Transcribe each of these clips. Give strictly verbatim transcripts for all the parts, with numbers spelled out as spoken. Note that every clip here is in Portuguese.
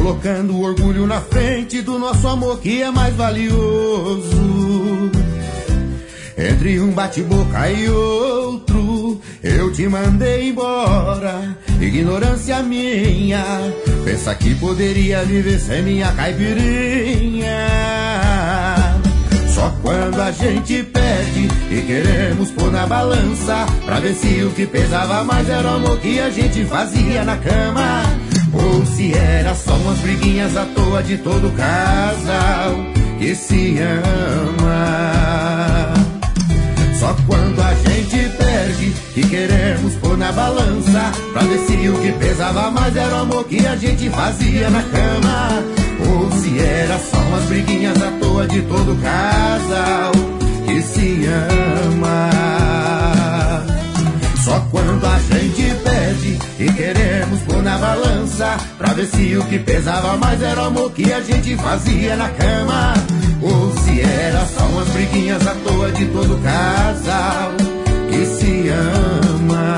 colocando o orgulho na frente do nosso amor que é mais valioso. Entre um bate-boca e outro, eu te mandei embora. Ignorância minha, pensa que poderia viver sem minha caipirinha. Só quando a gente perde e queremos pôr na balança, pra ver se o que pesava mais era o amor que a gente fazia na cama, ou se era só umas briguinhas à toa de todo casal que se ama. Só quando a gente perde e queremos pôr na balança, pra ver se o que pesava mais era o amor que a gente fazia na cama, ou se era só umas briguinhas à toa de todo casal que se ama. Só quando a gente perde e queremos pôr na balança, pra ver se o que pesava mais era o amor que a gente fazia na cama, ou se era só umas briguinhas à toa de todo casal que se ama.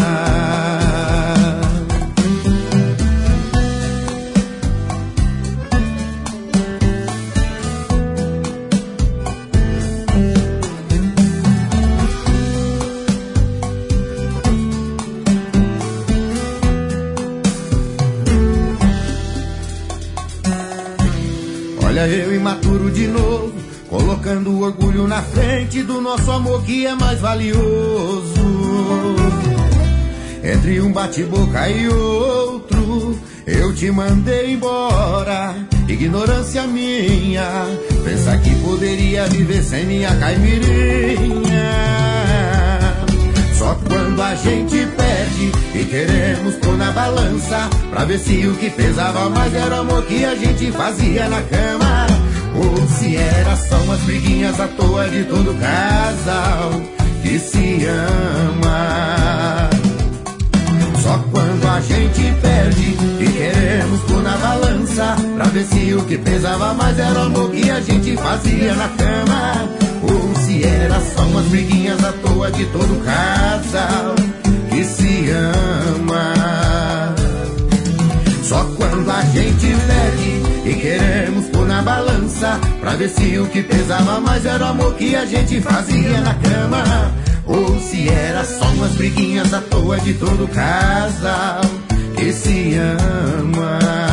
Olha eu imaturo de novo, colocando o orgulho na frente do nosso amor que é mais valioso. Entre um bate-boca e outro, eu te mandei embora. Ignorância minha, pensa que poderia viver sem minha caipirinha. Só quando a gente perde e queremos pôr na balança, pra ver se o que pesava mais era o amor que a gente fazia na cama, ou se era só umas briguinhas à toa de todo casal que se ama. Só quando a gente perde e queremos pôr na balança, pra ver se o que pesava mais era o amor que a gente fazia na cama, ou se era só umas briguinhas à toa de todo casal que se ama. Só quando a gente perde e queremos pôr na balança, pra ver se o que pesava mais era o amor que a gente fazia na cama, ou se era só umas briguinhas à toa de todo casal que se ama.